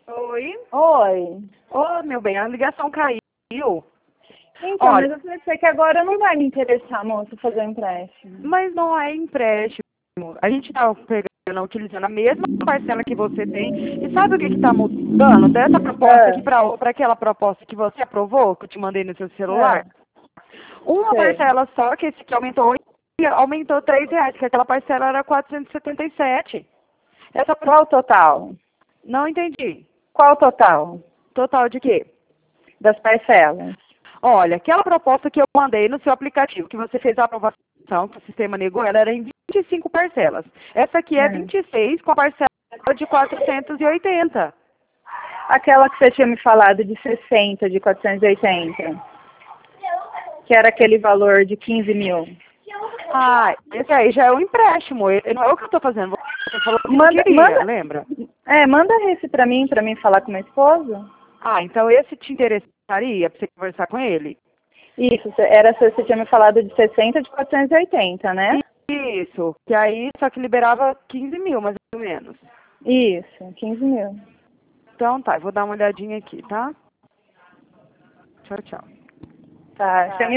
Oi. Oi. Ô, meu bem, a ligação caiu. Então, Olha, mas eu falei pra você que agora não vai me interessar, moço, fazer um empréstimo. mas não é empréstimo. A gente está utilizando a mesma parcela que você tem. E sabe o que está mudando dessa proposta aqui Ah, para aquela proposta que você aprovou, que eu te mandei no seu celular? ah, Uma sei. parcela só, que esse que aumentou R$ 3, que aquela parcela era 477. Essa, Qual o total? não entendi. Qual o total Total de quê? das parcelas? Olha, aquela proposta que eu mandei no seu aplicativo, que você fez a aprovação, que o sistema negou, ela era em 25 parcelas. Essa aqui é Hum. 26 com a parcela de 480. Aquela que você tinha me falado de 60, de 480, que era aquele valor de 15 mil. Ah, esse aí já é um empréstimo. Não é o que eu estou fazendo. Você falou que não Manda, queria, lembra? manda esse pra mim falar com meu esposo. Ah, então esse te interessaria para você conversar com ele? Isso, você tinha me falado de 60, de 480, né? Isso, que aí só que liberava 15 mil, mais ou menos. Isso, 15 mil. Então tá, eu vou dar uma olhadinha aqui, tá? Tchau, tchau. Tá, você me